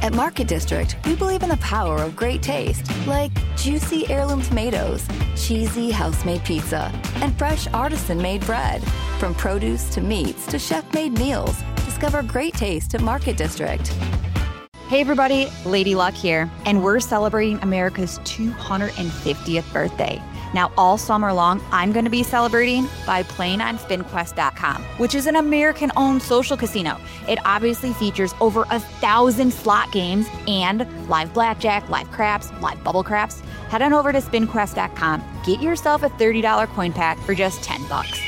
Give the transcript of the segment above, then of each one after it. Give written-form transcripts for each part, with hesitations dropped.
At Market District, we believe in the power of great taste, like juicy heirloom tomatoes, cheesy house-made pizza, and fresh artisan-made bread. From produce to meats to chef-made meals, discover great taste at Market District. Hey everybody, Lady Luck here, and we're celebrating America's 250th birthday. Now, all summer long, I'm going to be celebrating by playing on SpinQuest.com, which is an American-owned social casino. It obviously features over 1,000 slot games and live blackjack, live craps, live bubble craps. Head on over to SpinQuest.com. Get yourself a $30 coin pack for just $10.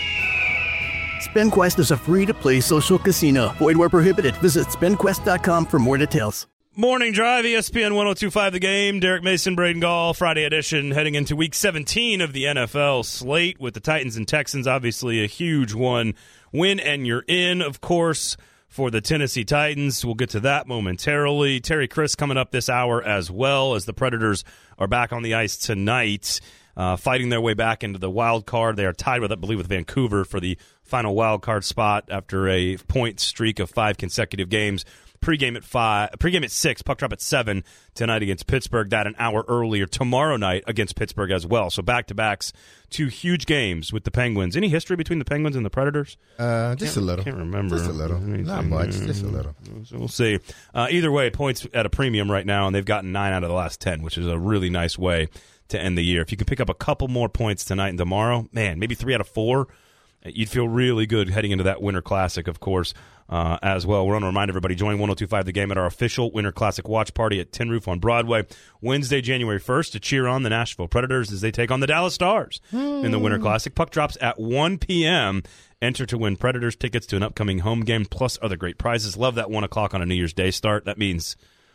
SpinQuest is a free-to-play social casino. Void where prohibited. Visit SpinQuest.com for more details. Morning Drive, ESPN 102.5 The Game. Derek Mason, Braden Gall, Friday edition, heading into Week 17 of the NFL slate with the Titans and Texans. Obviously a huge one. Win and you're in, of course, for the Tennessee Titans. We'll get to that momentarily. Terry Chris coming up this hour as well, as the Predators are back on the ice tonight, fighting their way back into the wild card. They are tied with, I believe, with Vancouver for the final wild card spot after a point streak of 5 consecutive games. Pregame at 6, puck drop at 7 tonight against Pittsburgh. That an hour earlier tomorrow night against Pittsburgh as well. So back-to-backs, 2 huge games with the Penguins. Any history between the Penguins and the Predators? Just a little. Can't remember. Just a little. Not much. Just a little. So we'll see. Either way, points at a premium right now, and they've gotten 9 out of the last 10, which is a really nice way to end the year. If you could pick up a couple more points tonight and tomorrow, man, maybe 3 out of 4, you'd feel really good heading into that Winter Classic, of course, as well. We're going to remind everybody, join 102.5 The Game at our official Winter Classic watch party at Tin Roof on Broadway, Wednesday, January 1st, to cheer on the Nashville Predators as they take on the Dallas Stars in the Winter Classic. Puck drops at 1 p.m. Enter to win Predators tickets to an upcoming home game, plus other great prizes. Love that 1 o'clock on a New Year's Day start. That means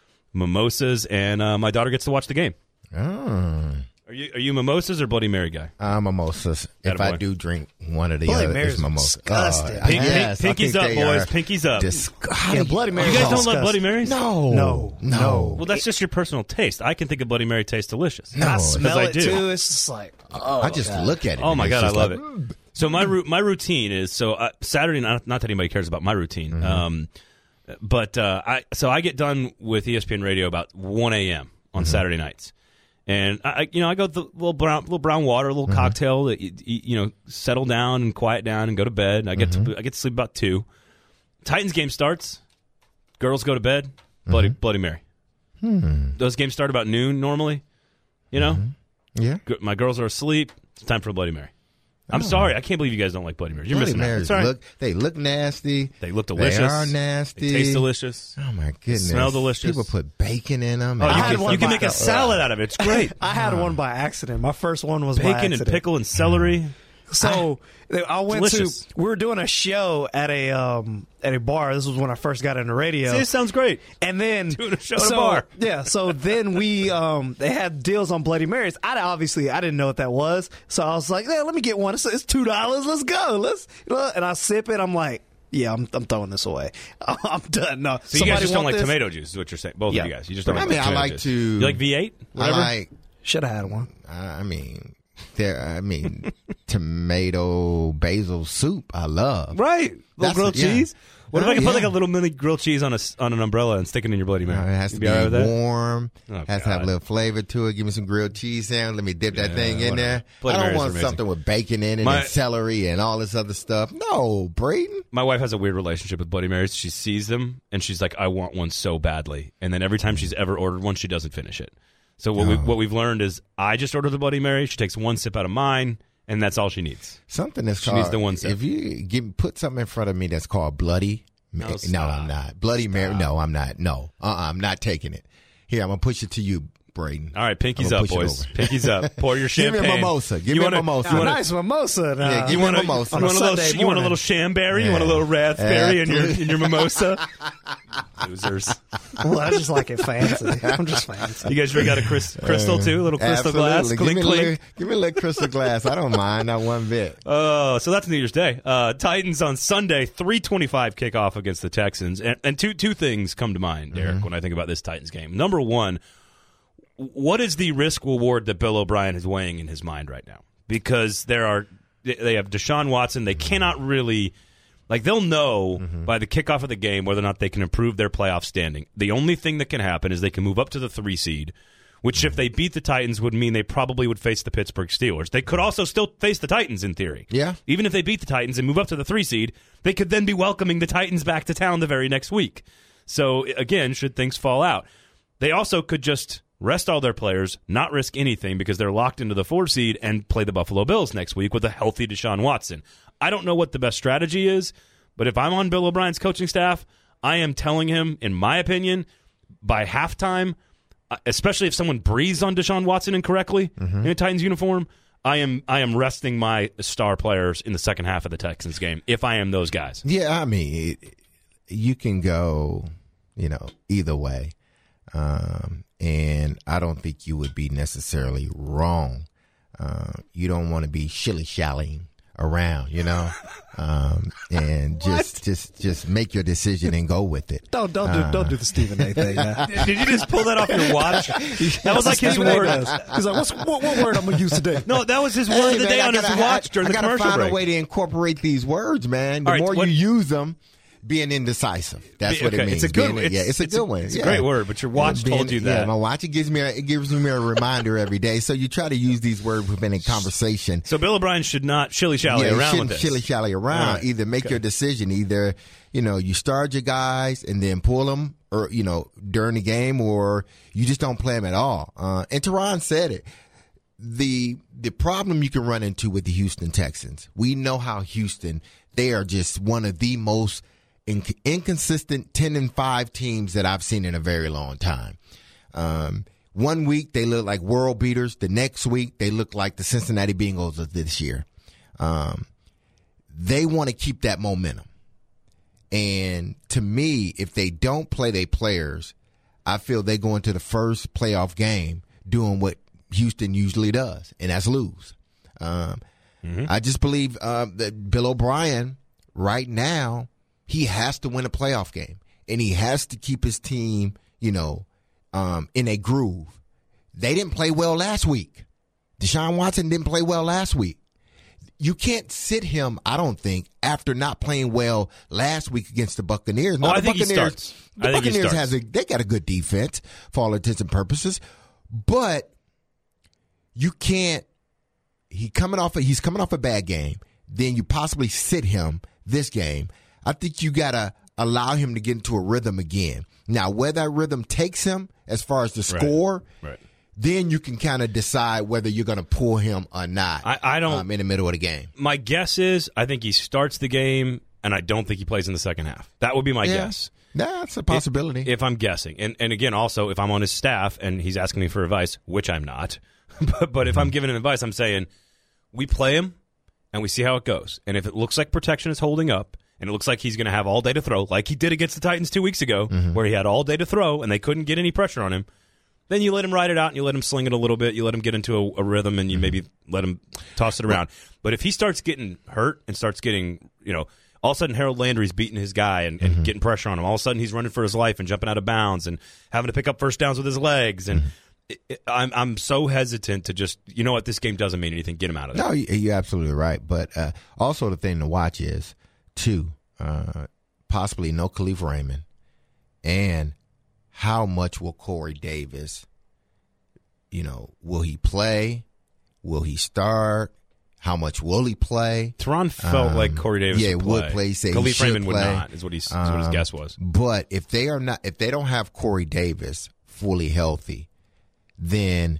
mimosas, and my daughter gets to watch the game. Oh. Are you mimosas or Bloody Mary guy? I'm mimosas. If I do drink one or the Bloody other, Mary's it's mimosa. disgusting. Pinkies up, boys. Pinkies up. Disgusting. Yeah, Bloody Mary. You guys don't love Bloody Marys? No. Well, that's just your personal taste. I can think of Bloody Mary tastes delicious. No. I smell I it do. too. It's just like, I just look at it. Oh my and God, I it's love just it. So my routine is Saturday. Not that anybody cares about my routine, but I get done with ESPN Radio about 1 a.m. on Saturday nights. And I go with the little brown water, a little cocktail that you settle down and quiet down and go to bed. I get to sleep about 2. Titans game starts. Girls go to bed. Bloody Mary. Those games start about noon normally. Yeah. My girls are asleep. It's time for a Bloody Mary. I'm sorry. I can't believe you guys don't like Bloody Marys. You're Bloody missing out. Marys Right. they look nasty. They look delicious. They are nasty. They taste delicious. Oh my goodness. Smell delicious. People put bacon in them. Oh, you can make a salad out of it. It's great. I had one by accident. My first one was by Bacon accident. and pickle and celery. So I went delicious. we were doing a show at a bar. This was when I first got into radio. See, it sounds great. And then doing a show at a bar. Yeah. So then we they had deals on Bloody Marys. I didn't know what that was. So I was like, yeah, let me get one. It's $2. Let's go. And I sip it. I'm like, yeah, I'm throwing this away. I'm done. No. So you guys just don't like tomato juice, is what you're saying. Both of you guys. You just don't like tomato juice. I like to. You like V8? Whatever? Should have had one. Tomato basil soup. I love. Right. Little grilled cheese. What if I could put like a little little mini grilled cheese on an umbrella and stick it in your Bloody Mary? It has to be all right with that? warm. Oh, has to have a little flavor to it. Give me some grilled cheese sandwich. Let me dip that thing in there. Bloody I don't Marys want are amazing. something with bacon in it and celery and all this other stuff. No, Braden. My wife has a weird relationship with Bloody Marys. She sees them and she's like, I want one so badly. And then every time she's ever ordered one, she doesn't finish it. So what we've learned is I just order the Bloody Mary. She takes one sip out of mine, and that's all she needs. Something that's she called. needs the one sip. If you put something in front of me that's called Bloody, no, I'm not. Bloody Mary. No, I'm not. No, I'm not taking it. Here, I'm gonna push it to you, Braden. All right, pinkies up, boys. Pinkies up. Pour your champagne. Give me a mimosa. Give me a mimosa. A nice mimosa. Yeah, give me a mimosa. You want a little shamberry? You want a little raspberry in your mimosa? Losers. Well, I just like it fancy. I'm just fancy. You guys drink out of crystal too? A little crystal glass? Clink, clink. Give me a little crystal glass. I don't mind. Not one bit. So that's New Year's Day. Titans on Sunday, 3:25 kickoff against the Texans. And two things come to mind, Derek, when I think about this Titans game. Number one, what is the risk reward that Bill O'Brien is weighing in his mind right now? Because they have Deshaun Watson. They cannot really Like, they'll know by the kickoff of the game whether or not they can improve their playoff standing. The only thing that can happen is they can move up to the 3 seed, which if they beat the Titans would mean they probably would face the Pittsburgh Steelers. They could also still face the Titans in theory. Yeah. Even if they beat the Titans and move up to the 3 seed, they could then be welcoming the Titans back to town the very next week. So, again, should things fall out. They also could just rest all their players, not risk anything because they're locked into the 4 seed and play the Buffalo Bills next week with a healthy Deshaun Watson. I don't know what the best strategy is, but if I'm on Bill O'Brien's coaching staff, I am telling him, in my opinion, by halftime, especially if someone breathes on Deshaun Watson incorrectly in a Titans uniform, I am resting my star players in the second half of the Texans game if I am those guys. Yeah, I mean, you can go, either way. And I don't think you would be necessarily wrong. You don't want to be shilly-shallying around, and just make your decision and go with it. Don't do the Stephen A thing. Did you just pull that off your watch? That was like his word. He's like, what word I'm gonna use today? No, that was his word of the day on his watch during the commercial break. I gotta find a way to incorporate these words, man. The more you use them, being indecisive. That's what it means. It's a good one. It's a good one. It's a great word, but your watch told you that. Yeah, my watch, it gives me a reminder every day. So you try to use these words within a conversation. So Bill O'Brien should not shilly-shally around with this. Shilly-shally around. Right. Either make your decision. Either, you start your guys and then pull them or, during the game, or you just don't play them at all. And Teron said it. The problem you can run into with the Houston Texans, we know how Houston, they are just one of the most inconsistent 10-5 teams that I've seen in a very long time. 1 week they look like world beaters. The next week they look like the Cincinnati Bengals of this year. They want to keep that momentum. And to me, if they don't play their players, I feel they go into the first playoff game doing what Houston usually does, and that's lose. I just believe that Bill O'Brien right now, he has to win a playoff game, and he has to keep his team, in a groove. They didn't play well last week. Deshaun Watson didn't play well last week. You can't sit him, I don't think, after not playing well last week against the Buccaneers. I think he starts. The Buccaneers they got a good defense for all intents and purposes, but you can't. He's coming off a bad game. Then you possibly sit him this game. I think you got to allow him to get into a rhythm again. Now, where that rhythm takes him as far as the score, then you can kind of decide whether you're going to pull him or not. I don't in the middle of the game. My guess is I think he starts the game, and I don't think he plays in the second half. That would be my guess. That's a possibility. If I'm guessing. And again, also, if I'm on his staff and he's asking me for advice, which I'm not, but if I'm giving him advice, I'm saying we play him and we see how it goes. And if it looks like protection is holding up, and it looks like he's going to have all day to throw, like he did against the Titans 2 weeks ago, where he had all day to throw and they couldn't get any pressure on him, then you let him ride it out and you let him sling it a little bit. You let him get into a rhythm and you maybe let him toss it around. But if he starts getting hurt and starts getting, all of a sudden Harold Landry's beating his guy and getting pressure on him. All of a sudden he's running for his life and jumping out of bounds and having to pick up first downs with his legs. And I'm so hesitant to just, this game doesn't mean anything. Get him out of there. No, you're absolutely right. But also the thing to watch is, possibly no Khalif Raymond, and how much will Corey Davis, will he play? Will he start? How much will he play? Teron felt like Corey Davis would play. Khalif Raymond would not, is what his guess was. But if they don't have Corey Davis fully healthy, then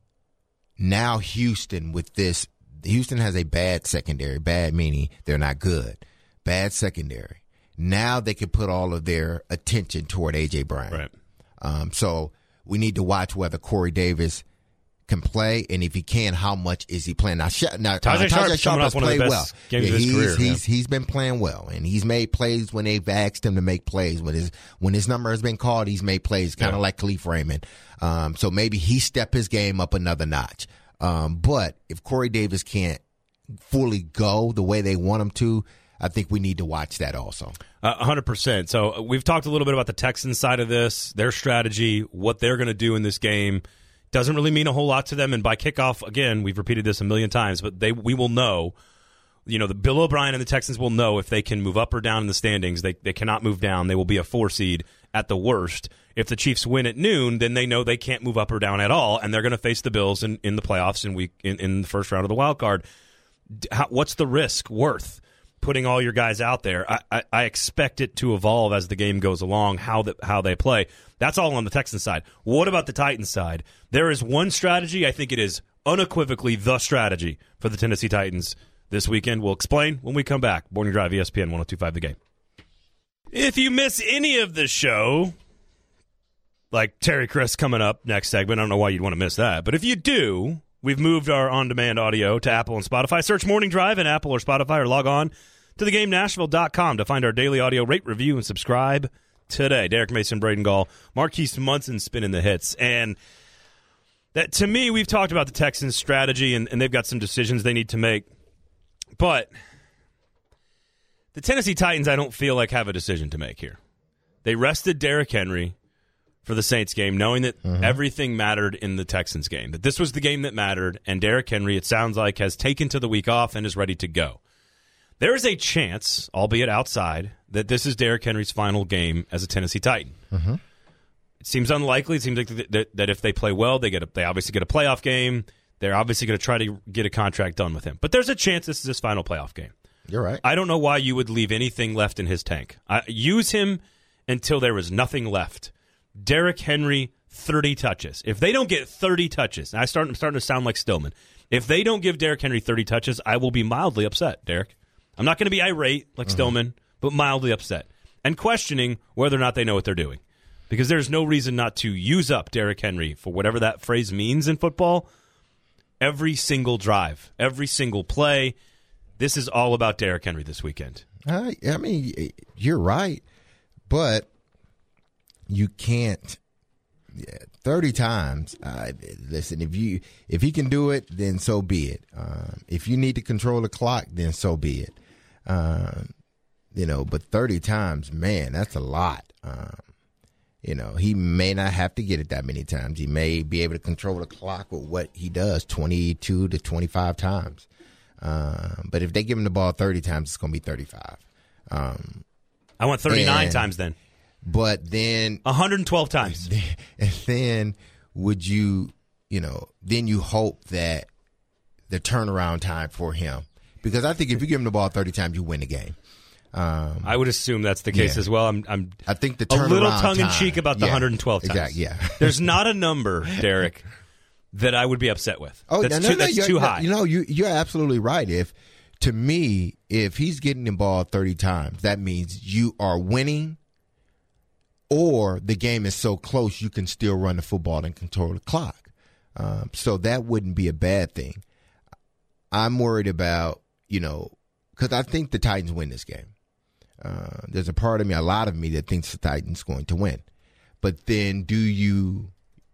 now Houston has a bad secondary. Bad meaning they're not good. Bad secondary. Now they can put all of their attention toward A.J. Brown. Right. So we need to watch whether Corey Davis can play, and if he can, how much is he playing? Now Tajaé Sharpe has played well. He's been playing well, and he's made plays when they've asked him to make plays. When his number has been called, he's made plays, kind of like Khalif Raymond. So maybe he stepped his game up another notch. But if Corey Davis can't fully go the way they want him to, I think we need to watch that also. 100%. So we've talked a little bit about the Texans side of this, their strategy, what they're going to do in this game. Doesn't really mean a whole lot to them. And by kickoff, again, we've repeated this a million times, but we will know The Bill O'Brien and the Texans will know if they can move up or down in the standings. They cannot move down. They will be a 4 seed at the worst. If the Chiefs win at noon, then they know they can't move up or down at all, and they're going to face the Bills in the playoffs in the first round of the wild card. What's the risk worth putting all your guys out there? I expect it to evolve as the game goes along, how they play. That's all on the Texans side. What about the Titans side? There is one strategy. I think it is unequivocally the strategy for the Tennessee Titans this weekend. We'll explain when we come back. Morning Drive, ESPN 102.5 The Game. If you miss any of the show, like Terry Chris coming up next segment, I don't know why you'd want to miss that. But if you do, we've moved our on-demand audio to Apple and Spotify. Search Morning Drive in Apple or Spotify, or log on to thegamenashville.com to find our daily audio. Rate, review, and subscribe today. Derek Mason, Braden Gall, Marquise Munson spinning the hits. And that, to me, we've talked about the Texans' strategy, and they've got some decisions they need to make. But the Tennessee Titans, I don't feel like have a decision to make here. They rested Derrick Henry for the Saints game, knowing that everything mattered in the Texans game, that this was the game that mattered, and Derrick Henry, it sounds like, has taken to the week off and is ready to go. There is a chance, albeit outside, that this is Derrick Henry's final game as a Tennessee Titan. It seems unlikely. It seems like that if they play well, they obviously get a playoff game. They're obviously going to try to get a contract done with him. But there's a chance this is his final playoff game. You're right. I don't know why you would leave anything left in his tank. Use him until there is nothing left. Derrick Henry, 30 touches. If they don't get 30 touches, and I'm starting to sound like Stillman. If they don't give Derrick Henry 30 touches, I will be mildly upset, Derek. I'm not going to be irate like Stillman, but mildly upset. And questioning whether or not they know what they're doing. Because there's no reason not to use up Derrick Henry for whatever that phrase means in football. Every single drive, every single play. This is all about Derrick Henry this weekend. I mean, you're right. But you can't 30 times. Listen, if he can do it, then so be it. If you need to control the clock, then so be it. But 30 times, man, that's a lot. He may not have to get it that many times. He may be able to control the clock with what he does 22 to 25 times. But if they give him the ball 30 times, it's going to be 35. I want 39 times then. But then 112 times. And then would you, then you hope that the turnaround time for him, because I think if you give him the ball 30 times, you win the game. I would assume that's the case as well. I think the turnaround a little tongue in time, cheek about the 112 times. Exactly, yeah. There's not a number, Derek, that I would be upset with. That's too high. You're absolutely right. To me, if he's getting the ball 30 times, that means you are winning. Or the game is so close you can still run the football and control the clock. So that wouldn't be a bad thing. I'm worried about, because I think the Titans win this game. There's a lot of me that thinks the Titans going to win. But then do you,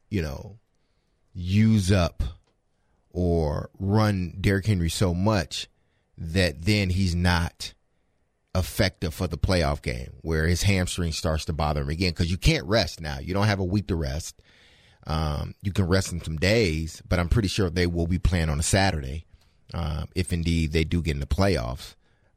use up or run Derrick Henry so much that then he's not effective for the playoff game, where his hamstring starts to bother him again, because you can't rest now. You don't have a week to rest. You can rest in some days, but I'm pretty sure they will be playing on a Saturday if indeed they do get in the playoffs.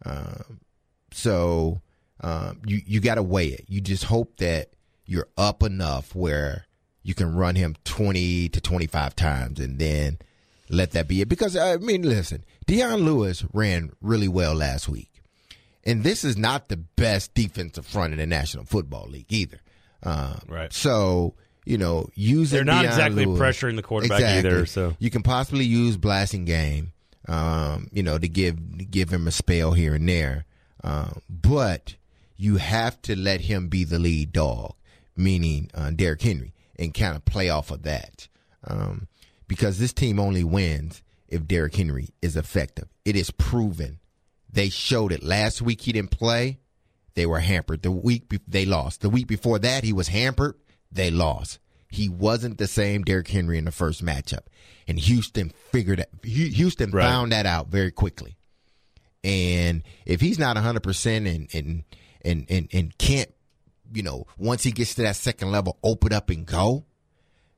So you got to weigh it. You just hope that you're up enough where you can run him 20 to 25 times and then let that be it. Because, listen, Deion Lewis ran really well last week. And this is not the best defensive front in the National Football League either. Right. So, using they're not Deion exactly Lewis, pressuring the quarterback either. So you can possibly use Blasingame, to give him a spell here and there. But you have to let him be the lead dog, meaning Derrick Henry, and kind of play off of that. Because this team only wins if Derrick Henry is effective. It is proven. They showed it. Last week he didn't play. They were hampered. They lost. The week before that he was hampered. They lost. He wasn't the same Derrick Henry in the first matchup. And Houston found that out very quickly. And if he's not 100% and can't, once he gets to that second level, open up and go,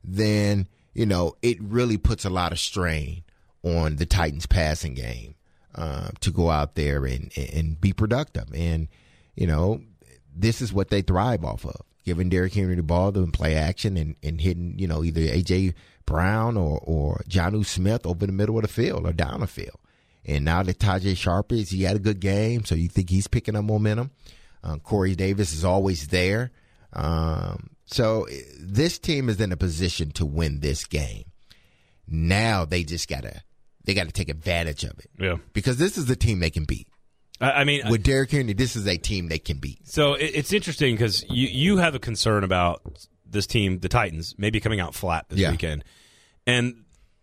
then, it really puts a lot of strain on the Titans passing game. to go out there and be productive. And, this is what they thrive off of, giving Derrick Henry the ball to play action and hitting, either A.J. Brown or Jonnu Smith over the middle of the field or down the field. And now that Tajay Sharp he had a good game, so you think he's picking up momentum. Corey Davis is always there. So this team is in a position to win this game. Now they just gotta take advantage of it. Yeah. Because this is a team they can beat. I mean, with Derrick Henry, this is a team they can beat. So it's interesting because you have a concern about this team, the Titans, maybe coming out flat this weekend. And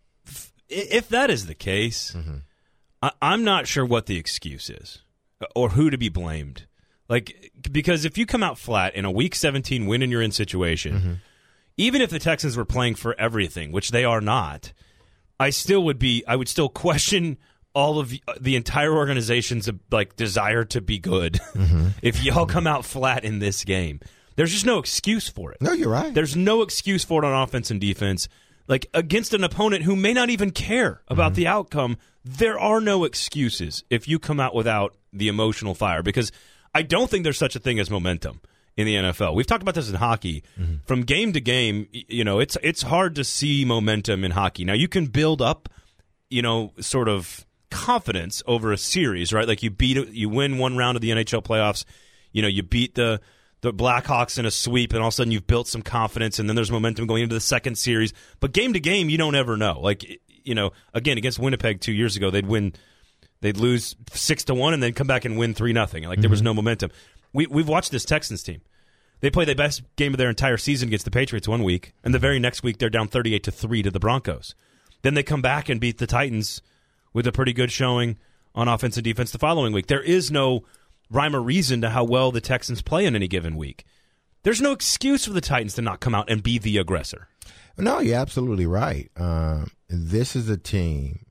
if that is the case, I'm not sure what the excuse is or who to be blamed. Because if you come out flat in a Week 17 win and you're in situation, even if the Texans were playing for everything, which they are not, I would still question all of the entire organization's desire to be good. If y'all come out flat in this game, there's just no excuse for it. No, you're right. There's no excuse for it on offense and defense. Against an opponent who may not even care about the outcome, there are no excuses if you come out without the emotional fire, because I don't think there's such a thing as momentum in the NFL. We've talked about this in hockey. From game to game, it's hard to see momentum in hockey. Now, you can build up, sort of confidence over a series, right? You win one round of the NHL playoffs, you beat the Blackhawks in a sweep, and all of a sudden you've built some confidence, and then there's momentum going into the second series. But game to game, you don't ever know. Again, against Winnipeg 2 years ago, they'd lose 6-1 and then come back and win 3-0. There was no momentum. We've watched this Texans team. They play the best game of their entire season against the Patriots one week, and the very next week they're down 38-3 to the Broncos. Then they come back and beat the Titans with a pretty good showing on offense and defense the following week. There is no rhyme or reason to how well the Texans play in any given week. There's no excuse for the Titans to not come out and be the aggressor. No, you're absolutely right. This is a team,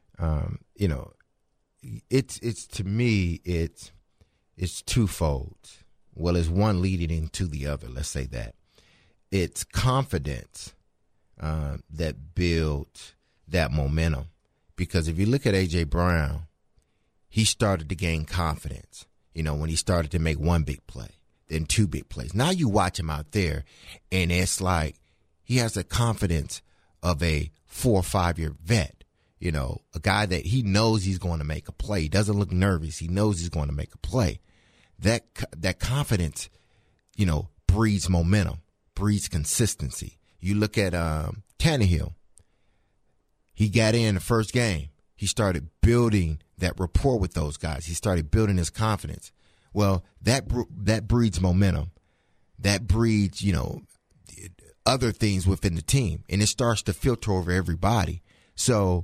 it's to me, it's twofold. Well, it's one leading into the other, let's say that. It's confidence that builds that momentum. Because if you look at A.J. Brown, he started to gain confidence, when he started to make one big play, then two big plays. Now you watch him out there, and it's like he has the confidence of a 4 or 5 year vet, a guy that he knows he's going to make a play. He doesn't look nervous. He knows he's going to make a play. That confidence, breeds momentum, breeds consistency. You look at Tannehill. He got in the first game. He started building that rapport with those guys. He started building his confidence. Well, that breeds momentum. That breeds, other things within the team, and it starts to filter over everybody. So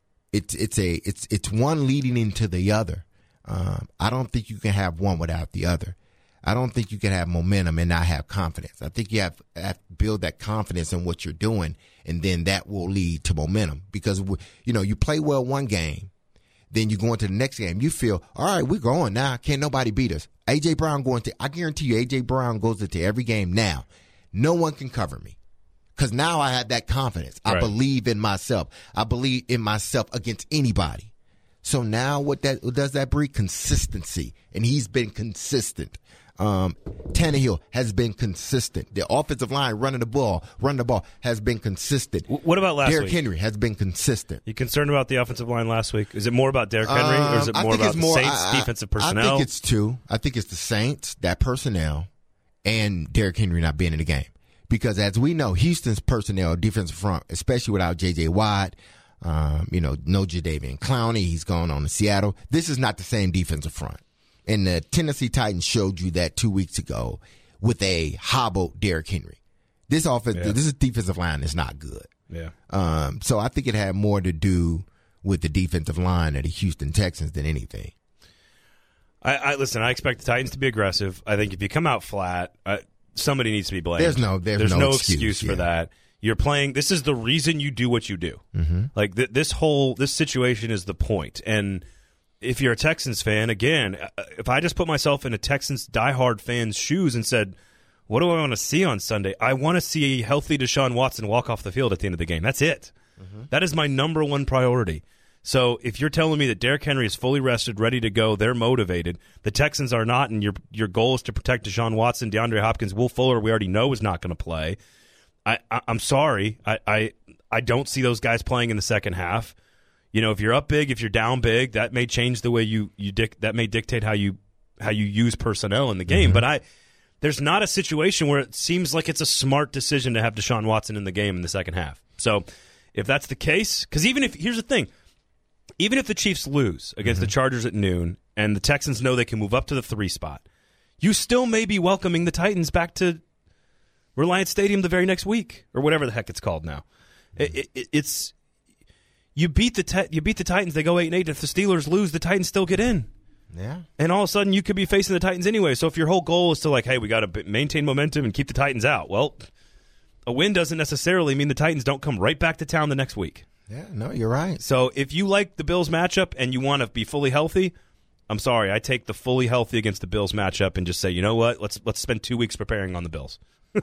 it's one leading into the other. I don't think you can have one without the other. I don't think you can have momentum and not have confidence. I think you have to build that confidence in what you're doing, and then that will lead to momentum. Because, you play well one game, then you go into the next game. You feel, all right, we're going now. Can't nobody beat us. A.J. Brown I guarantee you, A.J. Brown goes into every game now. No one can cover me. Because now I have that confidence. I believe in myself. I believe in myself against anybody. So now what does that breed? Consistency. And he's been consistent. Tannehill has been consistent. The offensive line running the ball has been consistent. What about last week? Derrick Henry has been consistent. You concerned about the offensive line last week? Is it more about Derrick Henry, or is it more about the Saints' defensive personnel? I think it's two. I think it's the Saints, that personnel, and Derrick Henry not being in the game. Because as we know, Houston's personnel, defensive front, especially without J.J. Watt, no Jadeveon Clowney, he's gone on to Seattle. This is not the same defensive front. And the Tennessee Titans showed you that 2 weeks ago with a hobbled Derrick Henry. This defensive line is not good. Yeah. So I think it had more to do with the defensive line of the Houston Texans than anything. Listen, I expect the Titans to be aggressive. I think if you come out flat, somebody needs to be blamed. There's no excuse for that. You're playing. This is the reason you do what you do. Mm-hmm. This situation is the point. And if you're a Texans fan, again, if I just put myself in a Texans diehard fan's shoes and said, what do I want to see on Sunday? I want to see a healthy Deshaun Watson walk off the field at the end of the game. That's it. Mm-hmm. That is my number one priority. So if you're telling me that Derrick Henry is fully rested, ready to go, they're motivated, the Texans are not, and your goal is to protect Deshaun Watson, DeAndre Hopkins, Will Fuller, we already know is not going to play. I'm sorry. I don't see those guys playing in the second half. If you're up big, if you're down big, that may change the way that may dictate how you use personnel in the game. But there's not a situation where it seems like it's a smart decision to have Deshaun Watson in the game in the second half. So if that's the case, because here's the thing, even if the Chiefs lose against the Chargers at noon and the Texans know they can move up to the 3 spot, you still may be welcoming the Titans back to Reliance Stadium the very next week, or whatever the heck it's called now. It's you beat the Titans, they go 8-8. If the Steelers lose, the Titans still get in. Yeah. And all of a sudden, you could be facing the Titans anyway. So if your whole goal is to hey, we got to maintain momentum and keep the Titans out, well, a win doesn't necessarily mean the Titans don't come right back to town the next week. Yeah, no, you're right. So if you like the Bills matchup and you want to be fully healthy, I'm sorry, I take the fully healthy against the Bills matchup and just say, you know what, let's spend 2 weeks preparing on the Bills.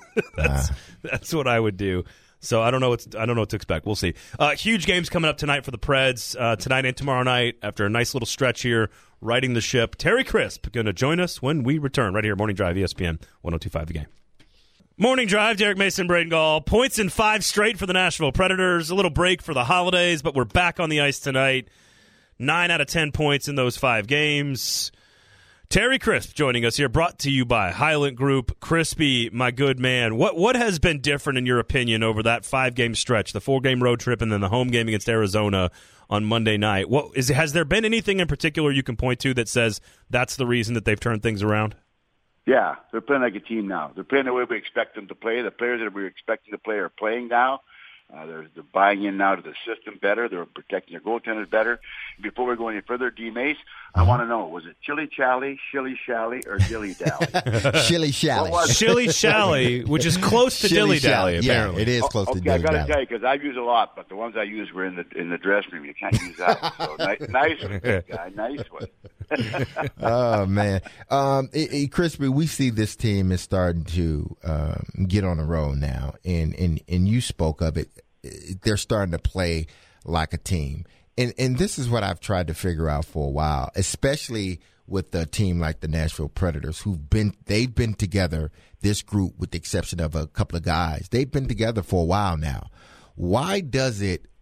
That's what I would do. So I don't know what to expect. We'll see. Huge games coming up tonight for the Preds, tonight and tomorrow night. After a nice little stretch here, riding the ship. Terry Crisp going to join us when we return right here, Morning Drive, ESPN 102.5 The Game. Morning Drive, Derek Mason, Braden Gall. Points in 5 straight for the Nashville Predators. A little break for the holidays, but we're back on the ice tonight. 9 out of 10 points in those 5 games. Terry Crisp joining us here, brought to you by Highland Group. Crispy, my good man, what has been different in your opinion over that 5-game stretch, the 4-game road trip and then the home game against Arizona on Monday night? Has there been anything in particular you can point to that says that's the reason that they've turned things around? Yeah, they're playing like a team now. They're playing the way we expect them to play. The players that we were expecting to play are playing now. They're buying in now to the system better. They're protecting their goaltenders better. Before we go any further, D. Mace, I want to know, was it Chili Chally, Shilly Shally, or Dilly Dally? Shilly Shally. Shilly Shally, which is close to Dilly Dally, apparently. Yeah, it is close to Dilly Dally. I got to tell you, because I've used a lot, but the ones I used were in the dressing room. You can't use that one. So nice one, guy. Nice one. Oh, man. Crispy, we see this team is starting to get on the road now, and you spoke of it. They're starting to play like a team. And this is what I've tried to figure out for a while, especially with a team like the Nashville Predators, they've been together, this group, with the exception of a couple of guys. They've been together for a while now. Why does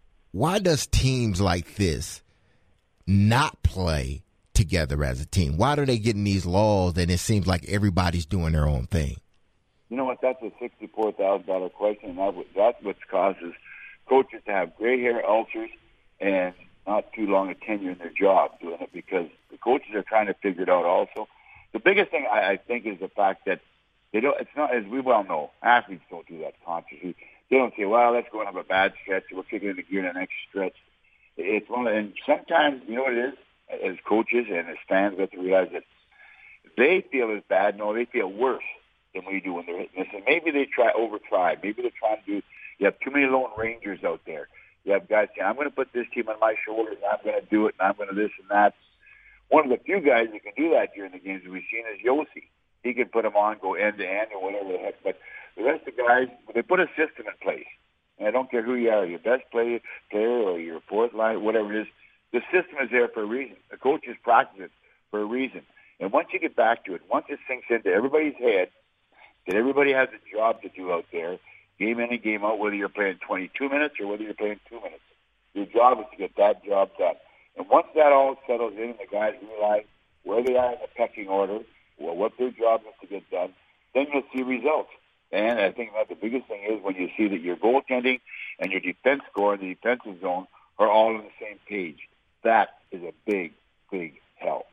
teams like this not play together as a team? Why are they getting these laws and it seems like everybody's doing their own thing? You know what? That's a $64,000 question, and that's what causes coaches to have gray hair, ulcers, and not too long a tenure in their job doing it, because the coaches are trying to figure it out also. The biggest thing I think is the fact that they don't. It's not, as we well know, athletes don't do that consciously. They don't say, well, let's go and have a bad stretch, we'll kick it into gear in the next stretch. It's one of, and sometimes, you know what it is, as coaches and as fans, we have to realize that they feel as bad, no, they feel worse than we do when they're hitting this. And maybe they over-try. Maybe they're trying to do, you have too many Lone Rangers out there. You have guys saying, I'm going to put this team on my shoulders, and I'm going to do it, and I'm going to this and that. One of the few guys that can do that during the games that we've seen is Yossi. He can put them on, go end-to-end or whatever the heck. But the rest of the guys, they put a system in place. And I don't care who you are, your best player or your fourth line, whatever it is, the system is there for a reason. The coaches practice it for a reason. And once you get back to it, once it sinks into everybody's head that everybody has a job to do out there, game in and game out, whether you're playing 22 minutes or whether you're playing 2 minutes. Your job is to get that job done. And once that all settles in and the guys realize where they are in the pecking order, or what their job is to get done, then you'll see results. And I think that the biggest thing is when you see that your goaltending and your defense score in the defensive zone are all on the same page. That is a big, big help.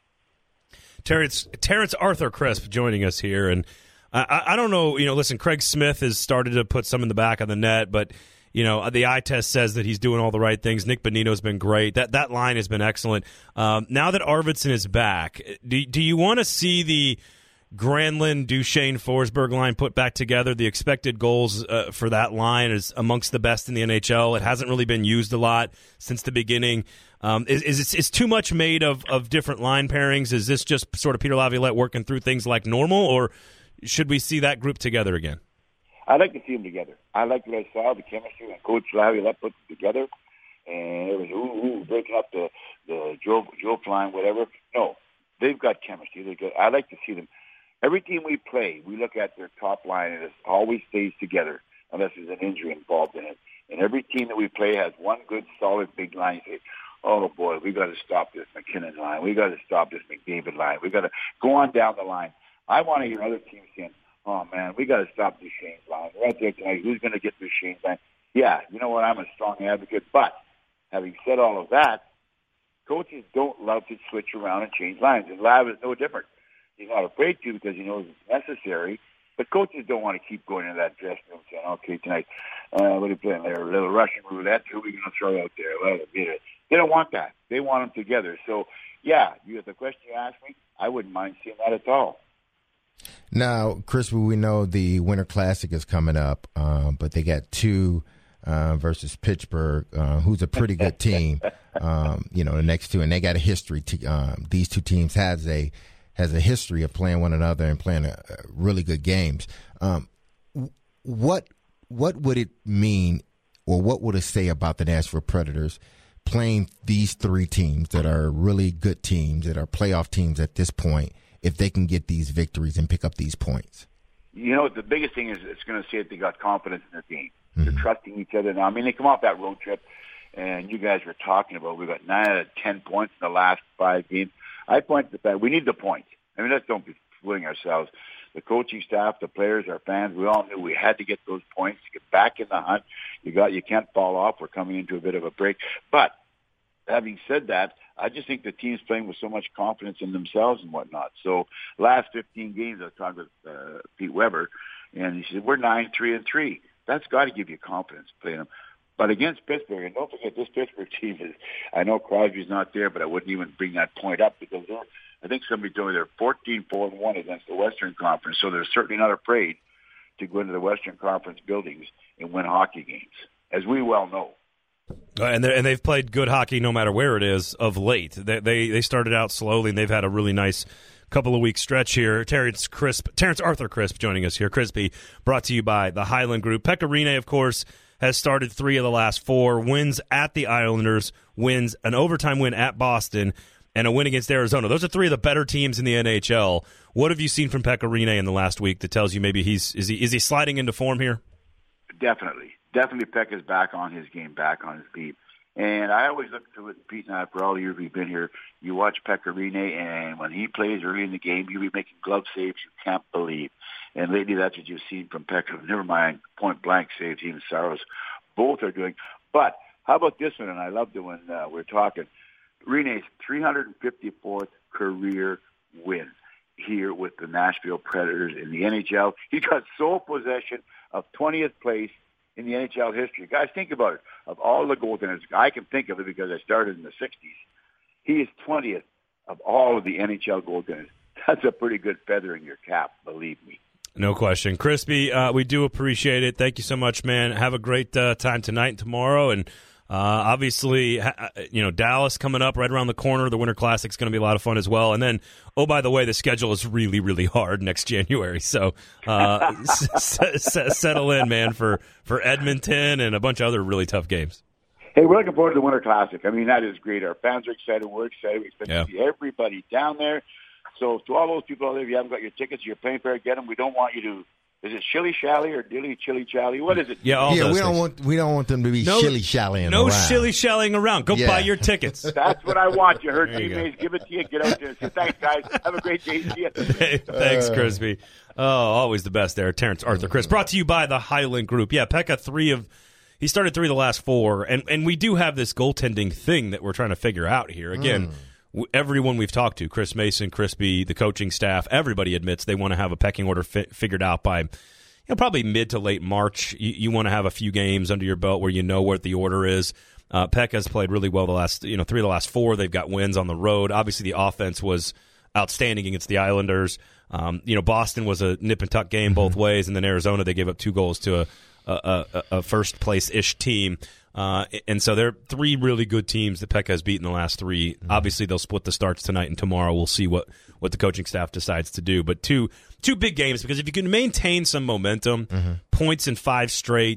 Terrence Arthur Crisp joining us here, and I don't know, listen, Craig Smith has started to put some in the back of the net, but, the eye test says that he's doing all the right things. Nick Bonino's been great. That line has been excellent. Now that Arvidsson is back, do you want to see the Granlund, Duchesne, Forsberg line put back together? The expected goals for that line is amongst the best in the NHL. It hasn't really been used a lot since the beginning. Is too much made of different line pairings? Is this just sort of Peter Laviolette working through things like normal, or should we see that group together again? I'd like to see them together. I like what I saw, the chemistry, and Coach Laviolette put them together. and it was breaking up the Joe Flying, whatever. No, they've got chemistry. I like to see them. Every team we play, we look at their top line, and it always stays together unless there's an injury involved in it. And every team that we play has one good, solid, big line. You say, oh, boy, we got to stop this McKinnon line. We got to stop this McDavid line. We got to go on down the line. I want to hear other teams saying, oh, man, we got to stop Duchesne's line. Right there tonight, who's going to get Duchesne's line? Yeah, you know what? I'm a strong advocate. But having said all of that, coaches don't love to switch around and change lines. And Lav is no different. He's not afraid to because he knows it's necessary. But coaches don't want to keep going into that dressing room saying, okay, tonight, what are you playing there? A little Russian roulette. Who are we going to throw out there? Well, they don't want that. They want them together. So, yeah, the question you asked me, I wouldn't mind seeing that at all. Now, Chris, we know the Winter Classic is coming up, but they got two versus Pittsburgh, who's a pretty good team, the next two. And they got a history. These two teams has a history of playing one another and playing really good games. What would it mean, or what would it say about the Nashville Predators playing these three teams that are really good teams, that are playoff teams at this point, if they can get these victories and pick up these points? The biggest thing is it's going to say that they got confidence in their game. Mm-hmm. They're trusting each other now. I mean, they come off that road trip, and you guys were talking about we got 9 out of 10 points in the last 5 games. I point to the fact we need the points. I mean, let's don't be fooling ourselves. The coaching staff, the players, our fans, we all knew we had to get those points to get back in the hunt. You can't fall off. We're coming into a bit of a break. But having said that, I just think the team's playing with so much confidence in themselves and whatnot. So last 15 games, I was talking with Pete Weber, and he said, we're 9-3-3. That's got to give you confidence playing them. But against Pittsburgh, and don't forget, this Pittsburgh team is, I know Crosby's not there, but I wouldn't even bring that point up because I think somebody told me they're 14-4-1 against the Western Conference, so they're certainly not afraid to go into the Western Conference buildings and win hockey games, as we well know. And they've played good hockey no matter where it is of late. They started out slowly, and they've had a really nice couple of weeks stretch here. Terrence Arthur Crisp joining us here. Crispy, brought to you by the Highland Group. Pekka Rinne, of course, has started 3 of the last 4, wins at the Islanders, wins an overtime win at Boston, and a win against Arizona. Those are 3 of the better teams in the NHL. What have you seen from Pekka Rinne in the last week that tells you maybe is he sliding into form here? Definitely Pekka's back on his game, back on his beat. And I always look to it, Pete and I, for all the years we've been here, you watch Pekka Rinne, and when he plays early in the game, he'll be making glove saves you can't believe. And lately that's what you've seen from Pekka. Never mind point-blank saves, even Saros. Both are doing. But how about this one? And I loved it when we're talking. Rinne's 354th career win here with the Nashville Predators in the NHL. He got sole possession of 20th place in the NHL history. Guys, think about it. Of all the goaltenders, I can think of it because I started in the 60s. He is 20th of all of the NHL goaltenders. That's a pretty good feather in your cap, believe me. No question. Crispy, we do appreciate it. Thank you so much, man. Have a great time tonight and tomorrow. And obviously, Dallas coming up right around the corner. The Winter Classic is going to be a lot of fun as well. And then, oh, by the way, the schedule is really, really hard next January. So settle in, man, for Edmonton and a bunch of other really tough games. Hey, we're looking forward to the Winter Classic. I mean, that is great. Our fans are excited. We're excited. We expect to see everybody down there. So to all those people out there, if you haven't got your tickets, you're paying for it, get them. We don't want you to. Is it shilly shally or dilly chilly chally? What is it? Yeah, we don't want them to be shilly shallying around. No shilly shallying around. Go buy your tickets. That's what I want. You heard teammates. Give it to you. Get out there and say thanks, guys. Have a great day. See you. Hey, thanks, Crispy. Oh, always the best there. Terrence Arthur Crisp. Brought to you by the Highland Group. Yeah, Pekka he started 3 of the last 4, and we do have this goaltending thing that we're trying to figure out here. Again, everyone we've talked to, Chris Mason, Crispy, the coaching staff, everybody admits they want to have a pecking order figured out by probably mid to late March. You want to have a few games under your belt where you know what the order is. Pekka's played really well the last 3 of the last 4. They've got wins on the road. Obviously, the offense was outstanding against the Islanders. Boston was a nip and tuck game both ways, and then Arizona, they gave up 2 goals to a first place-ish team. And so they're 3 really good teams that Pekka has beaten the last 3. Obviously, they'll split the starts tonight and tomorrow. We'll see what the coaching staff decides to do. But two big games, because if you can maintain some momentum, points in 5 straight,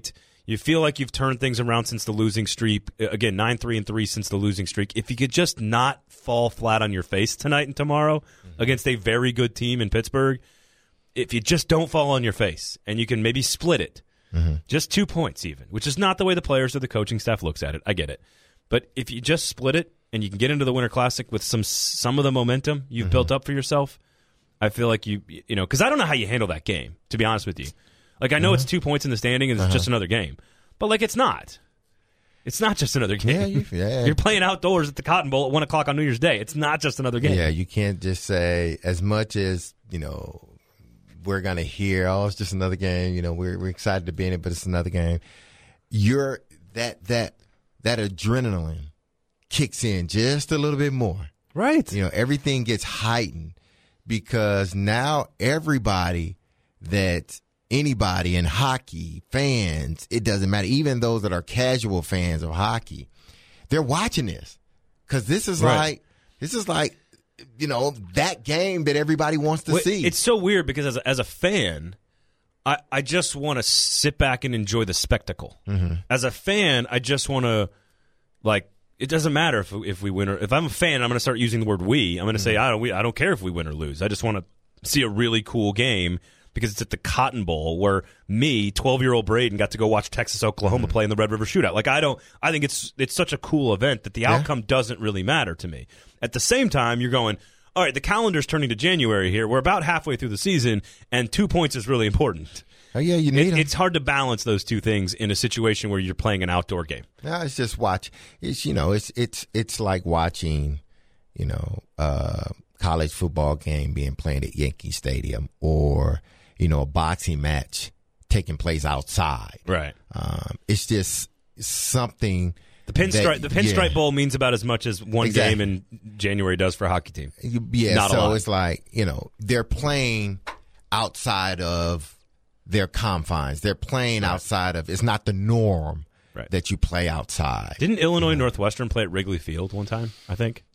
You feel like you've turned things around since the losing streak. Again, 9-3-3 since the losing streak. If you could just not fall flat on your face tonight and tomorrow against a very good team in Pittsburgh, if you just don't fall on your face and you can maybe split it, just 2 points even, which is not the way the players or the coaching staff looks at it. I get it. But if you just split it and you can get into the Winter Classic with some of the momentum you've built up for yourself, I feel like you know, because I don't know how you handle that game, to be honest with you. Like, I know it's 2 points in the standing and it's just another game. But, like, it's not. It's not just another game. You're playing outdoors at the Cotton Bowl at 1 o'clock on New Year's Day. It's not just another game. Yeah, you can't just say, as much as, you know, we're going to hear, oh, it's just another game. You know, we're excited to be in it, but it's another game. That adrenaline kicks in just a little bit more. Right. You know, everything gets heightened because now anybody in hockey, fans, it doesn't matter. Even those that are casual fans of hockey, they're watching this because this is like, you know, that game that everybody wants to see. It's so weird because as a fan, I just want to sit back and enjoy the spectacle. As a fan, I just want to, like, it doesn't matter if we win or if I'm a fan, I'm going to start using the word we. I'm going to say I don't care if we win or lose. I just want to see a really cool game. Because it's at the Cotton Bowl where me, 12-year-old Braden, got to go watch Texas Oklahoma play in the Red River Shootout. Like, I think it's such a cool event that the outcome doesn't really matter to me. At the same time, you're going, all right, the calendar's turning to January here. We're about halfway through the season, and 2 points is really important. Oh yeah, you need them. It's hard to balance those two things in a situation where you're playing an outdoor game. No, it's just watch. It's, you know, it's like watching, you know, college football game being played at Yankee Stadium or, you know, a boxing match taking place outside. Right. It's just something. The Pinstripe Bowl means about as much as one game in January does for a hockey team. Yeah, Not a lot. it's like, you know, they're playing outside of their confines. They're playing outside of, it's not the norm that you play outside. Didn't Illinois Northwestern play at Wrigley Field one time, I think?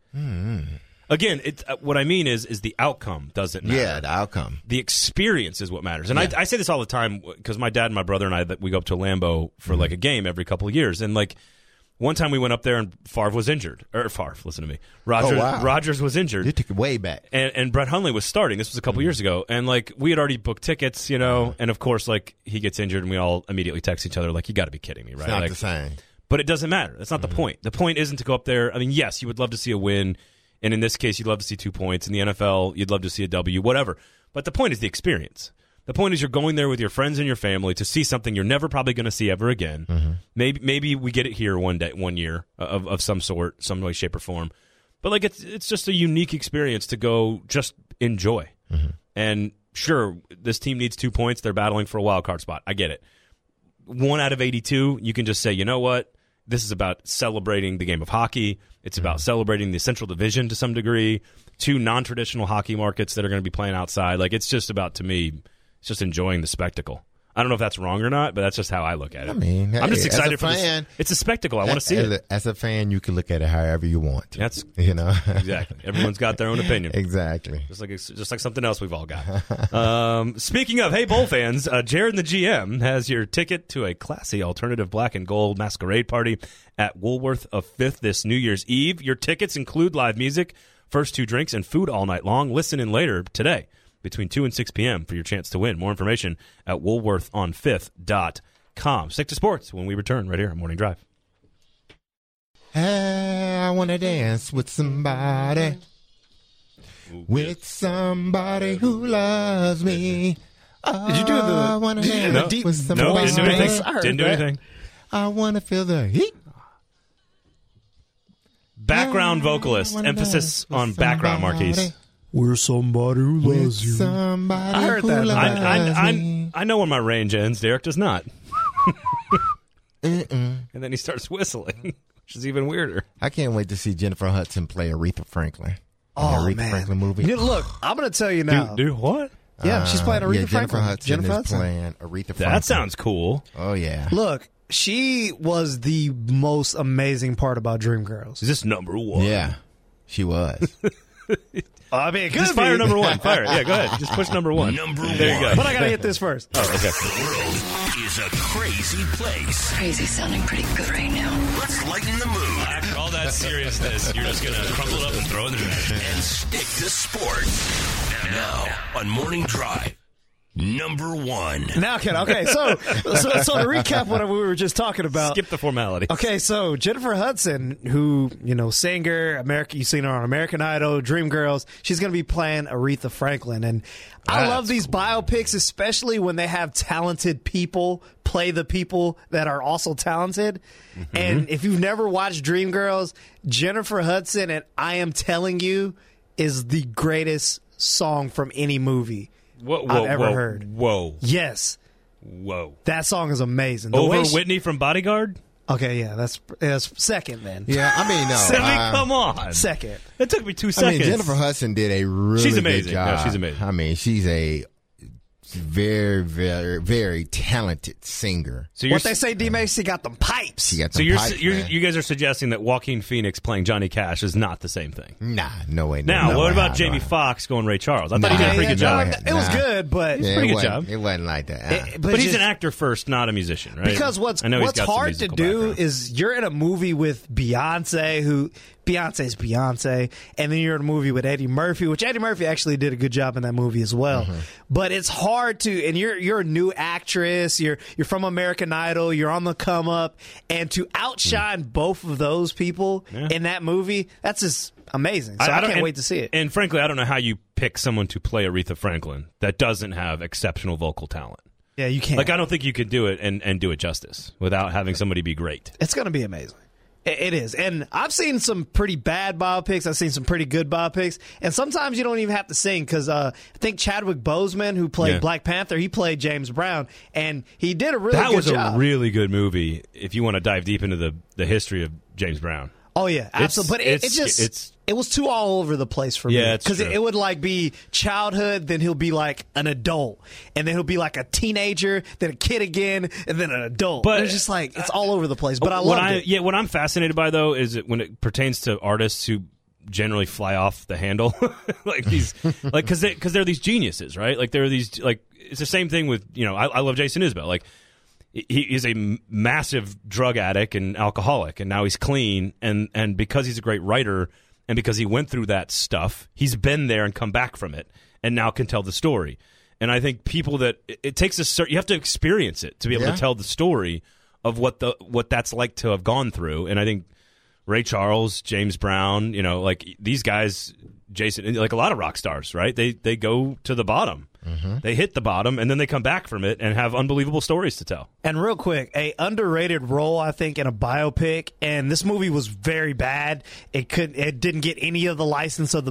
Again, what I mean is the outcome doesn't matter. Yeah, the outcome. The experience is what matters. And I say this all the time because my dad and my brother and I, we go up to Lambeau for like a game every couple of years. And like one time we went up there and Favre was injured. Listen to me. Rodgers was injured. You took it way back. And Brett Hundley was starting. This was a couple years ago. And like we had already booked tickets, you know. And of course, like he gets injured and we all immediately text each other like, you got to be kidding me, right? It's not like, the same. But it doesn't matter. That's not the point. The point isn't to go up there. I mean, yes, you would love to see a win. And in this case, you'd love to see 2 points. In the NFL, you'd love to see a W, whatever. But the point is the experience. The point is you're going there with your friends and your family to see something you're never probably going to see ever again. Maybe we get it here one year of some sort, some way, shape, or form. But like it's just a unique experience to go just enjoy. And sure, this team needs 2 points. They're battling for a wild card spot. I get it. 1 out of 82, you can just say, you know what? This is about celebrating the game of hockey. It's about celebrating the Central Division to some degree. 2 non-traditional hockey markets that are going to be playing outside. Like, it's just about, to me, it's just enjoying the spectacle. I don't know if that's wrong or not, but that's just how I look at it. I mean, I'm just excited for this. It's a spectacle. I want to see it. As a fan, you can look at it however you want. That's, you know, exactly. Everyone's got their own opinion. Exactly. Just like something else we've all got. Speaking of, hey, Bowl fans, Jared and the GM has your ticket to a classy alternative black and gold masquerade party at Woolworth of 5th this New Year's Eve. Your tickets include live music, first 2 drinks, and food all night long. Listen in later today between 2 and 6 p.m. for your chance to win. More information at woolworthon5th.com. Stick to sports when we return right here on Morning Drive. I want to dance with somebody. With somebody who loves me. Did you do the deep? With somebody. No, didn't do anything. Didn't do anything. I want to feel the heat. Background vocalist. Emphasis on background, Marquise. We're somebody who loves you. I heard that. I know when my range ends. Derek does not. And then he starts whistling, which is even weirder. I can't wait to see Jennifer Hudson play Aretha Franklin. Oh, the Aretha man. Franklin movie. Look, I'm going to tell you now. Do what? Yeah, she's playing Aretha Jennifer Franklin. Hudson is playing Aretha Franklin. That sounds cool. Oh, yeah. Look, she was the most amazing part about Dreamgirls. Is this number 1? Yeah, she was. I mean, it could Just fire be. number one. Fire it. Yeah, go ahead. Just push number one. Number There you go. one. But I got to hit this first. Oh, okay. The world is a crazy place. Crazy sounding pretty good right now. Let's lighten the mood After all that seriousness, you're just going to crumple it up and throw it in the trash. and stick to sports. And now, on Morning Drive, number one. Now, okay. So to recap what we were just talking about. Skip the formality. Okay, so Jennifer Hudson, who, singer, you've seen her on American Idol, Dreamgirls, she's going to be playing Aretha Franklin. And I love these biopics, especially when they have talented people play the people that are also talented. Mm-hmm. And if you've never watched Dreamgirls, Jennifer Hudson and I Am Telling You is the greatest song from any movie I've ever heard. Whoa. Yes. Whoa. That song is amazing. The Over way Whitney from Bodyguard? Okay, yeah, that's second then. Yeah, I mean, no. Sammy, come on. Second. It took me 2 I seconds. mean, Jennifer Hudson did a really She's good amazing. job. No, she's amazing. I mean, she's a very, very, very talented singer. So What they say, D-Mace, she got them pipes. She got So some pipes, man. you guys are suggesting that Joaquin Phoenix playing Johnny Cash is not the same thing. Nah, no way. Now, no what way, about no Jamie way. Foxx going Ray Charles? I thought Nah. he did a pretty Yeah, good no, job. It was Nah. good, but Yeah, pretty it good wasn't- job. It wasn't like that. But he's just- an actor first, not a musician, right? because what's I know he's got some hard to musical do background. is you're in a movie with Beyonce's Beyonce, and then you're in a movie with Eddie Murphy, which Eddie Murphy actually did a good job in that movie as well. Mm-hmm. But it's hard to, and you're a new actress, you're from American Idol, you're on the come up, and to outshine both of those people in that movie, that's just amazing. So I can't wait to see it. And frankly, I don't know how you pick someone to play Aretha Franklin that doesn't have exceptional vocal talent. Yeah, you can't. Like, I don't think you could do it and do it justice without having somebody be great. It's going to be amazing. It is. And I've seen some pretty bad biopics. I've seen some pretty good biopics. And sometimes you don't even have to sing because I think Chadwick Boseman, who played Black Panther, he played James Brown. And he did a really That good was job. a really good movie if you want to dive deep into the history of James Brown. Oh, yeah. Absolutely. But it was too all over the place for me. Yeah, it's Because true. it would like be childhood, then he'll be like an adult. And then he'll be like a teenager, then a kid again, and then an adult. But it's just like, it's all over the place. But I loved it. Yeah, what I'm fascinated by, though, is that when it pertains to artists who generally fly off the handle, like these, like because they're these geniuses, right? Like there are these, like it's the same thing with I love Jason Isbell. Like he is a massive drug addict and alcoholic, and now he's clean, and because he's a great writer and because he went through that stuff, he's been there and come back from it, and now can tell the story. And I think people that it takes you have to experience it to be able to tell the story of what that's like to have gone through. And I think Ray Charles, James Brown, like these guys, Jason, like a lot of rock stars, right? They go to the bottom. Mm-hmm. They hit the bottom, and then they come back from it and have unbelievable stories to tell. And real quick, a underrated role, I think, in a biopic, and this movie was very bad. It didn't get any of the license of the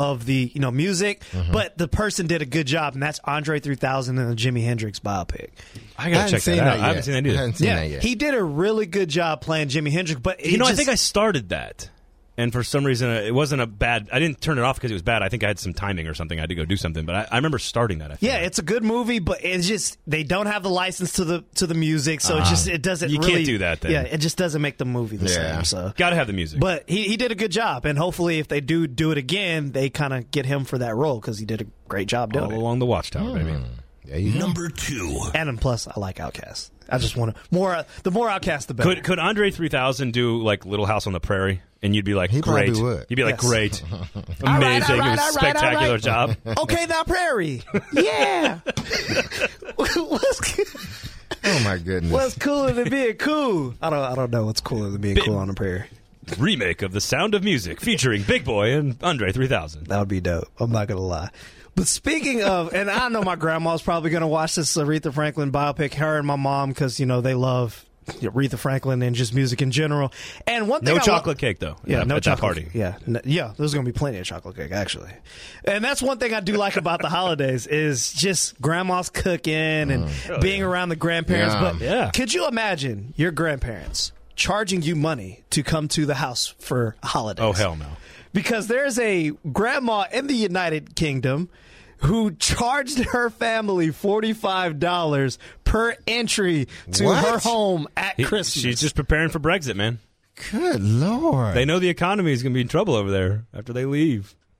music, but the person did a good job, and that's Andre 3000 in the Jimi Hendrix biopic. I gotta check that out. I haven't seen that either. I haven't seen that yet. He did a really good job playing Jimi Hendrix, but I think I started that. And for some reason, it wasn't a bad... I didn't turn it off because it was bad. I think I had some timing or something. I had to go do something. But I remember starting that. It's a good movie, but it's just... They don't have the license to the music, so it doesn't you really... can't do that then. Yeah, it just doesn't make the movie the same. So Gotta have the music. But he did a good job, and hopefully if they do it again, they kind of get him for that role because he did a great job doing all it. along the Watchtower, baby. Number two. And plus, I like Outkast. I just want to... The more Outkast, the better. Could Andre 3000 do like Little House on the Prairie? And you'd be like, He great. probably would. You'd be like, Yes. great. All Amazing. right, It was spectacular job. Okay, now Prairie. Yeah. Oh my goodness. What's cooler than being cool? I don't know what's cooler than being cool on the prairie. Remake of The Sound of Music featuring Big Boy and Andre 3000. That would be dope. I'm not going to lie. But speaking of, and I know my grandma's probably going to watch this Aretha Franklin biopic, her and my mom, because, they love Aretha Franklin and just music in general. And one thing No chocolate cake, though. Yeah, no at chocolate. that party. Yeah, there's going to be plenty of chocolate cake, actually. And that's one thing I do like about the holidays is just grandma's cooking and being around the grandparents. Yeah. But could you imagine your grandparents charging you money to come to the house for holidays? Oh, hell no. Because there's a grandma in the United Kingdom who charged her family $45 per entry to What? her home at Christmas. She's just preparing for Brexit, man. Good Lord. They know the economy is going to be in trouble over there after they leave.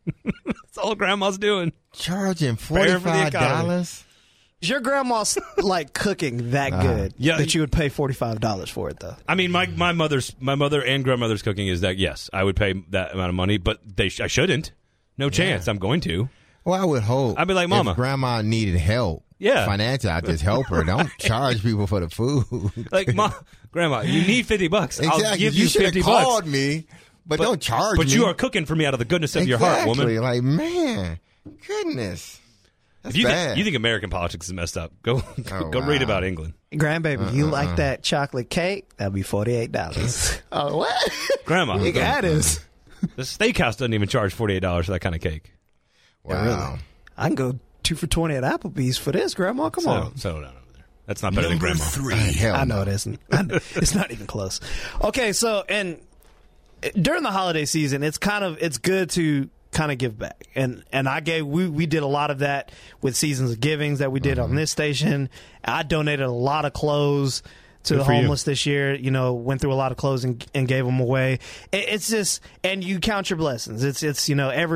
That's all grandma's doing. Charging Prepare for the economy. $45? Is your grandma's like cooking that good Yeah. that you would pay $45 for it though? I mean, my mother and grandmother's cooking is that, yes, I would pay that amount of money, but I shouldn't. No chance. I'm going to. Well, I would hope. I'd be like, Mama. If grandma needed help financially, I'd just help her. Don't charge people for the food. Like, Grandma, you need $50. Exactly. I'll give you should have $50. called me, but don't charge me. But you are cooking for me out of the goodness of your heart, woman. Like, man, goodness. That's If you bad. think American politics is messed up, go read about England. Grandbaby, you like that chocolate cake? That'll be $48. Oh, what? Grandma, You got it. the steakhouse doesn't even charge $48 for that kind of cake. Wow. I can go 2 for $20 at Applebee's for this, Grandma. Come on. Settle down over there. That's not better than Number grandma. 3. Hell I no. know it isn't. It's not even close. Okay, so and during the holiday season, it's good to kind of give back, and we did a lot of that with Seasons of Givings that we did on this station. I donated a lot of clothes to the homeless this year. Went through a lot of clothes and gave them away. It's just, and you count your blessings. It's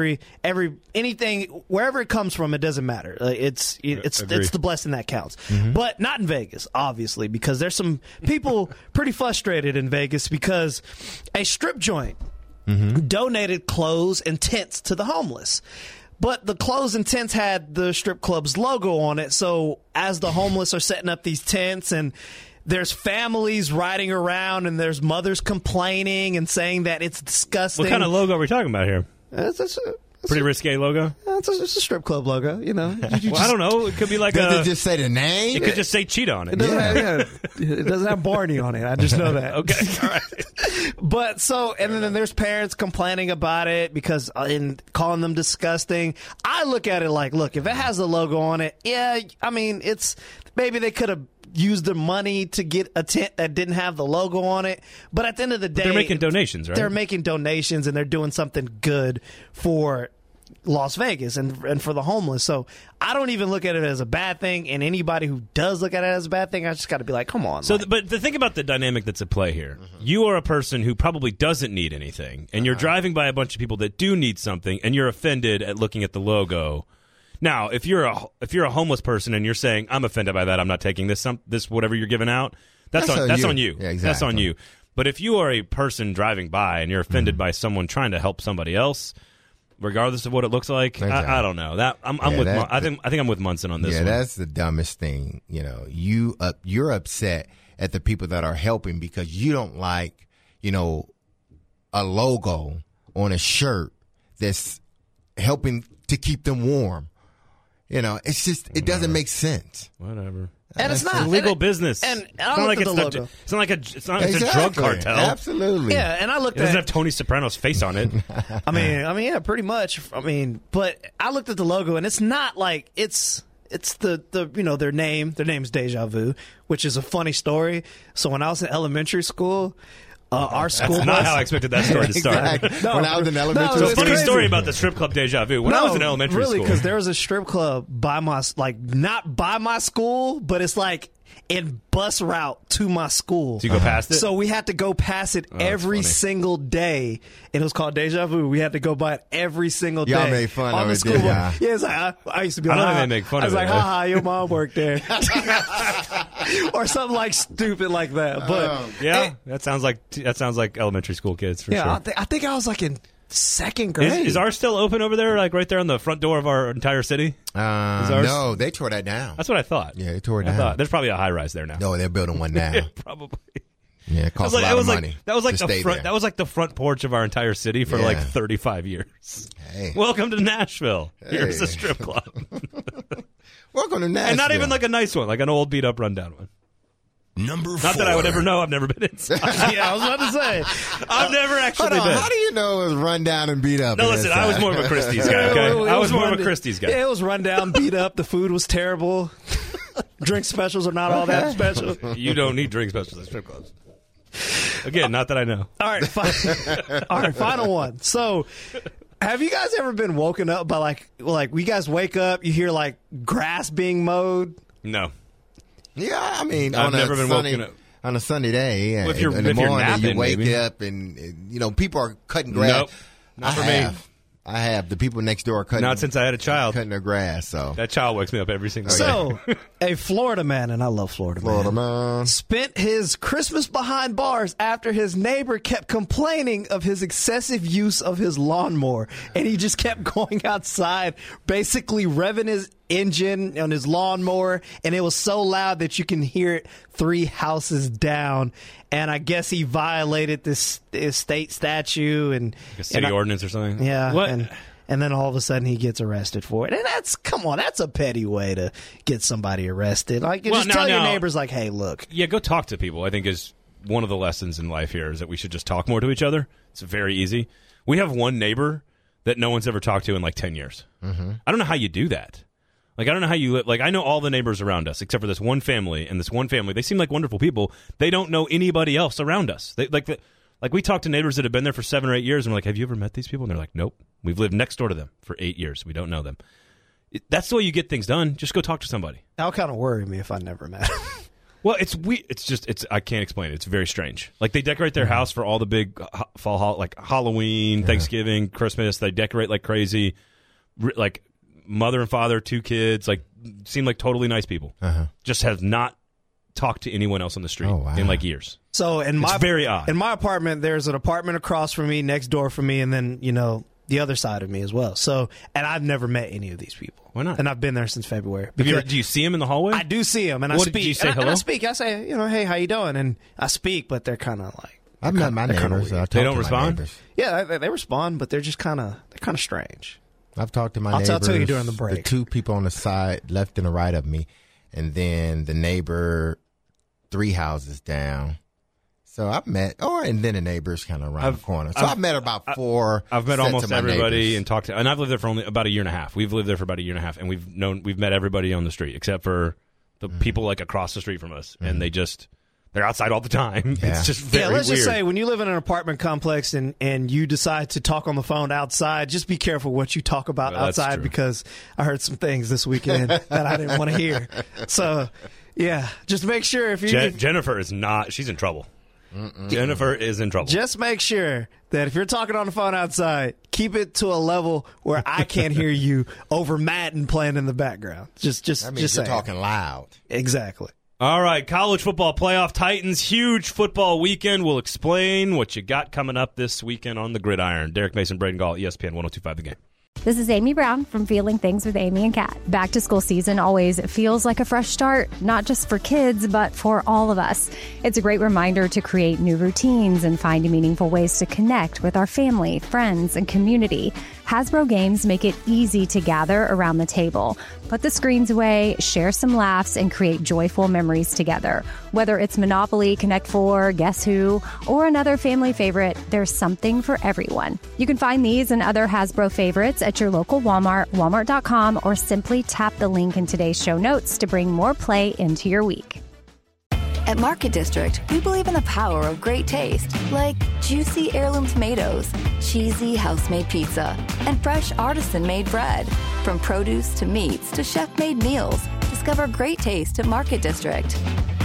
anything, wherever it comes from, it doesn't matter. It's the blessing that counts. But not in Vegas, obviously, because there's some people pretty frustrated in Vegas because a strip joint donated clothes and tents to the homeless. But the clothes and tents had the strip club's logo on it. So as the homeless are setting up these tents, and there's families riding around, and there's mothers complaining and saying that it's disgusting. What kind of logo are we talking about here? It's Pretty risque logo? it's a strip club logo, You Well, I don't know. It could be like Does it just say the name? It could just say cheetah on it. It doesn't have Barney on it. I just know that. Okay, all right. But and then there's parents complaining about it because and calling them disgusting. I look at it like, look, if it has the logo on it, I mean, maybe they could have used their money to get a tent that didn't have the logo on it. But at the end of the day, they're making donations, right? They're making donations, and they're doing something good for Las Vegas and for the homeless. So I don't even look at it as a bad thing, and anybody who does look at it as a bad thing, I just got to be like, come on. So, but the thing about the dynamic that's at play here, you are a person who probably doesn't need anything, and you're driving by a bunch of people that do need something, and you're offended at looking at the logo. Now, if you're a homeless person and you're saying, I'm offended by that, I'm not taking this whatever you're giving out, that's on you. Yeah, exactly. That's on you. But if you are a person driving by and you're offended by someone trying to help somebody else, regardless of what it looks like, I don't know. I think I'm with Munson on this one. Yeah, that's the dumbest thing. You're upset at the people that are helping because you don't like, a logo on a shirt that's helping to keep them warm. It's just, it doesn't make sense. Whatever. And it's not legal business. And I looked at the logo. It's not a drug cartel. Absolutely. Yeah, and I looked It doesn't have Tony Soprano's face on it. I mean, yeah, pretty much. But I looked at the logo, and it's not like it's the their name's Deja Vu, which is a funny story. So when I was in elementary school, our school That's not how I expected that story to start. Exactly. When I was in elementary So school. a funny story about the strip club Deja Vu. When I was in elementary really, school. because there was a strip club by not by my school, but it's like in bus route to my school. So you go past it? So we had to go past it every funny. single day. And it was called Deja Vu. We had to go by it every single day. Y'all made fun on of the it, school didn't bus. y'all? Yeah, it's like, I used to be I like, don't think they make fun I was of like, it. haha, your mom worked there. Or something like stupid like that. But Yeah, that sounds like elementary school kids for yeah, sure. I think I was like in second grade. Is ours still open over there, like right there on the front door of our entire city? ours? No, they tore that down. That's what I thought. Yeah, they tore it down. There's probably a high rise there now. No, they're building one now. Probably. Yeah, it costs a lot of money. That was like to the stay front. there. That was like the front porch of our entire city for like 35 years. Hey. Welcome to Nashville. Here's a strip club, Welcome to Nashville. and not even like a nice one, like an old beat up rundown one. Number 4. Not that I would ever know. I've never been inside. Yeah, I was about to say. I've never actually Hold on, been. how do you know it was run down and beat up? No, listen. I was more of a Christie's guy. Okay, I was more of a Christie's guy. Yeah, it was run down, beat up. The food was terrible. Drink specials are not all that special. You don't need drink specials at strip clubs. Again, not that I know. All right, all right. Final one. So, have you guys ever been woken up by like you guys wake up, you hear like grass being mowed? No. Yeah, I mean, I've never been woken up. On a sunny day, yeah. Well, if you're in the morning, napping, you wake maybe. up and people are cutting grass. Nope. Not for me. I have. The people next door are cutting. Not since I had a child. Cutting their grass. So that child wakes me up every single day. So, a Florida man, and I love Florida man, spent his Christmas behind bars after his neighbor kept complaining of his excessive use of his lawnmower. And he just kept going outside, basically revving his engine on his lawnmower, and it was so loud that you can hear it 3 houses down. And I guess he violated this state statute and a city ordinance or something. Yeah. What? And then all of a sudden he gets arrested for it. And that's a petty way to get somebody arrested. Like, just tell your neighbors, like, hey, look. Yeah, go talk to people, I think, is one of the lessons in life here, is that we should just talk more to each other. It's very easy. We have one neighbor that no one's ever talked to in like 10 years. Mm-hmm. I don't know how you do that. Like, I don't know how you live. Like, I know all the neighbors around us except for this one family, and this one family, they seem like wonderful people. They don't know anybody else around us. Like we talk to neighbors that have been there for 7 or 8 years, and we're like, have you ever met these people? And they're like, nope. We've lived next door to them for 8 years. We don't know them. That's the way you get things done. Just go talk to somebody. That'll kind of worry me if I never met them. Well, it's I can't explain it. It's very strange. Like, they decorate their house for all the big fall, like Halloween, Thanksgiving, Christmas. They decorate like crazy. Like, mother and father, 2 kids, like, seem like totally nice people. Just have not talked to anyone else on the street in like years. So it's very odd. In my apartment, there's an apartment across from me, next door from me, and then, the other side of me as well. So, and I've never met any of these people. Why not? And I've been there since February. Do you see them in the hallway? I do see them, and I speak. Did you say hello? And I speak. I say, hey, how you doing? And I speak, but they're kind of like. I've met my neighbors. They don't respond? Yeah, they respond, but they're just kind of strange. I've talked to my neighbors. I'll tell you during the break. The 2 people on the side, left and the right of me, and then the neighbor 3 houses down. So I've met, and then the neighbors kind of around the corner. So I've met about 4. I've met almost everybody neighbors. and talked to, and I've lived there for only about a year and a half. We've lived there for about a year and a half, and we've met everybody on the street except for the people like across the street from us, and they're outside all the time. Yeah. It's just very let's weird. Just say, when you live in an apartment complex and you decide to talk on the phone outside, just be careful what you talk about outside, because I heard some things this weekend that I didn't want to hear. So, yeah, just make sure if you... Jennifer is not... She's in trouble. Jennifer is in trouble. Just make sure that if you're talking on the phone outside, keep it to a level where I can't hear you over Madden playing in the background. Just you're talking loud. Exactly. All right, college football playoff, Titans, huge football weekend. We'll explain what you got coming up this weekend on the gridiron. Derek Mason, Braden Gall, ESPN 102.5 The Game. This is Amy Brown from Feeling Things with Amy and Kat. Back to school season always feels like a fresh start, not just for kids, but for all of us. It's a great reminder to create new routines and find meaningful ways to connect with our family, friends, and community. Hasbro games make it easy to gather around the table. Put the screens away, share some laughs, and create joyful memories together. Whether it's Monopoly, Connect 4, Guess Who, or another family favorite, there's something for everyone. You can find these and other Hasbro favorites at your local Walmart, walmart.com, or simply tap the link in today's show notes to bring more play into your week. At Market District, we believe in the power of great taste, like juicy heirloom tomatoes, cheesy house-made pizza, and fresh artisan-made bread. From produce to meats to chef-made meals, discover great taste at Market District.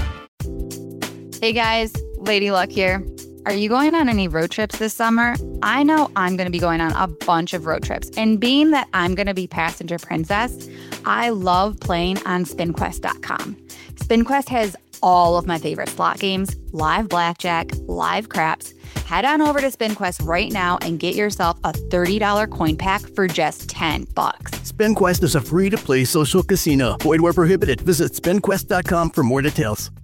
Hey guys, Lady Luck here. Are you going on any road trips this summer? I know I'm going to be going on a bunch of road trips, and being that I'm going to be passenger princess, I love playing on SpinQuest.com. SpinQuest has all of my favorite slot games, live blackjack, live craps. Head on over to SpinQuest right now and get yourself a $30 coin pack for just $10. SpinQuest is a free-to-play social casino. Void where prohibited. Visit SpinQuest.com for more details.